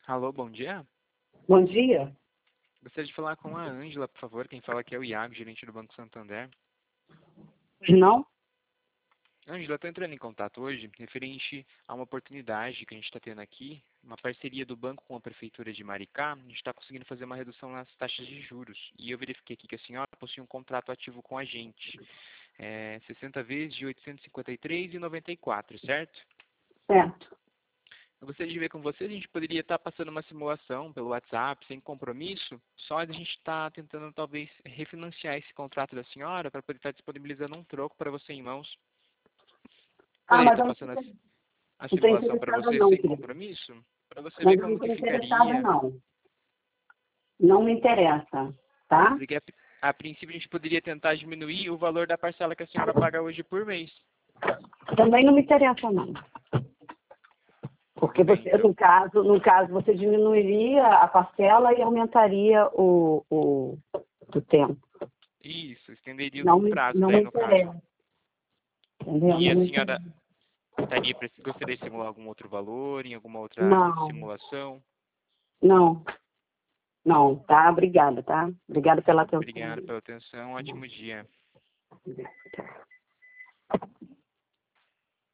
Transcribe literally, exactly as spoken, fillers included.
Alô, bom dia. Bom dia. Gostaria de falar com a Ângela, por favor. Quem fala aqui é o Iago, gerente do Banco Santander. Não? Ângela, estou entrando em contato hoje referente a uma oportunidade que a gente está tendo aqui, uma parceria do banco com a Prefeitura de Maricá. A gente está conseguindo fazer uma redução nas taxas de juros. E eu verifiquei aqui que a senhora possui um contrato ativo com a gente. É, sessenta vezes de oitocentos e cinquenta e três reais e noventa e quatro centavos, certo? Certo. Eu gostaria de ver com você, a gente poderia estar passando uma simulação pelo WhatsApp, sem compromisso, só a gente está tentando talvez refinanciar esse contrato da senhora para poder estar disponibilizando um troco para você em mãos. Ah, Poderia mas estar eu não passando a, a estou simulação para interessada você não, sem querido. compromisso, para você ver Mas eu não como estou que interessada ficaria. não. Não me interessa, tá? Porque a, a princípio a gente poderia tentar diminuir o valor da parcela que a senhora paga hoje por mês. Também não me interessa não. Porque Tudo bem, você, então. no caso, no caso, você diminuiria a parcela e aumentaria o, o, o tempo. Isso, estenderia Não o me, prazo não me daí no caso. interessa. Entendeu? E Não a me senhora interessa. estaria, preci- gostaria de simular algum outro valor em alguma outra Não, simulação? não, não, tá? Obrigada, tá? Obrigada pela atenção. Obrigado pela atenção. Um ótimo dia.